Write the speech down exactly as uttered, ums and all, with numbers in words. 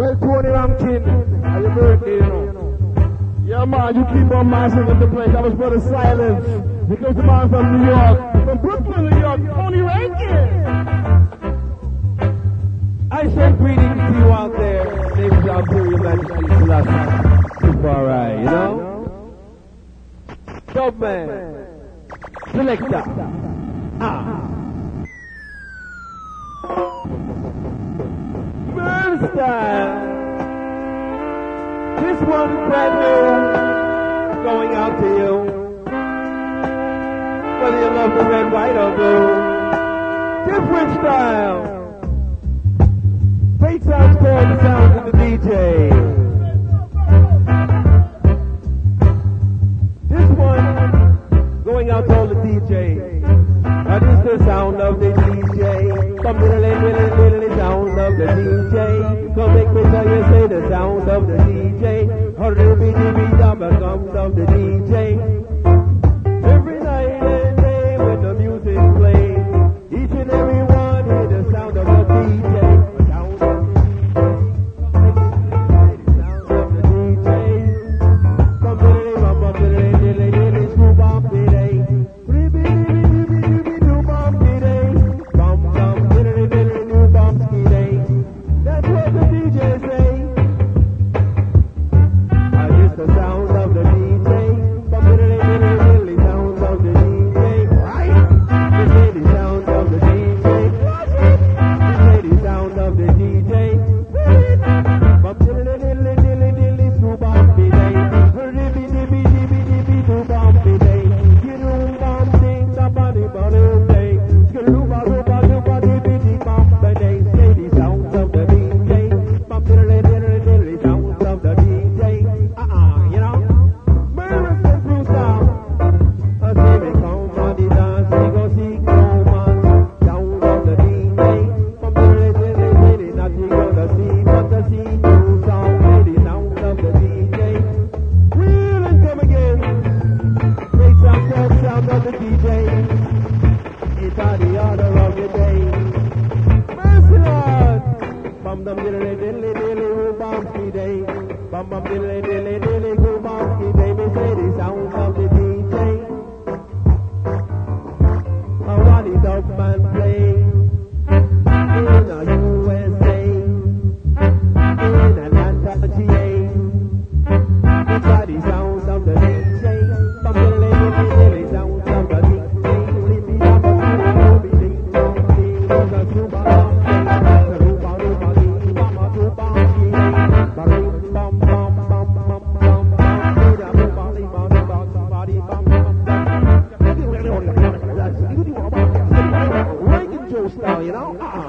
Well, Tony Rankin, how your birthday, you know? Yeah, man, you keep on marching with the place. That was Brother Silence. Here comes the man from New York. From Brooklyn, New York, Tony Rankin. I send greetings to you out there. Name is Imperial Majesty Selassie. Super alright, you know? Dubman. Selector. Ah. Burn style. This one's brand new. Going out to you. Whether you love the red, white, or blue. Different style. Great sounds called the sounds of the D J. This one going out to all the D Js. Now this is the sound of the D J. Come little little little sound of the D J. Come make me tell you say the sound of the D J. Hurry be be double sound of the D J. Every night and day when the music plays, each and every one hear the sound of the D J. Style, you know?